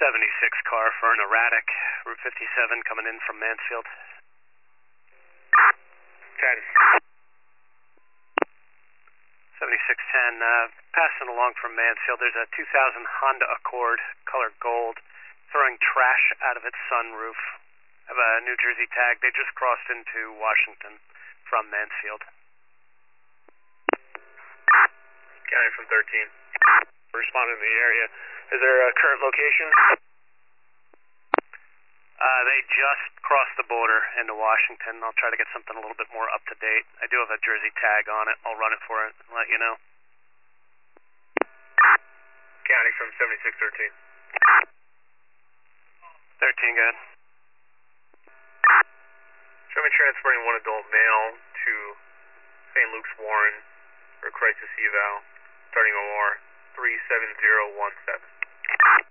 76 car for an erratic, Route 57 coming in from Mansfield. 10. 7610, passing along from Mansfield. There's a 2000 Honda Accord, color gold, throwing trash out of its sunroof. Have a New Jersey tag. They just crossed into Washington from Mansfield. County from 13. Responding to the area. Is there a current location? They just crossed the border into Washington. I'll try to get something a little bit more up to date. I do have a Jersey tag on it. I'll run it for it and let you know. County from 7613. 13, good. Show me transporting one adult male to St. Luke's Warren for crisis eval, starting OR 37017.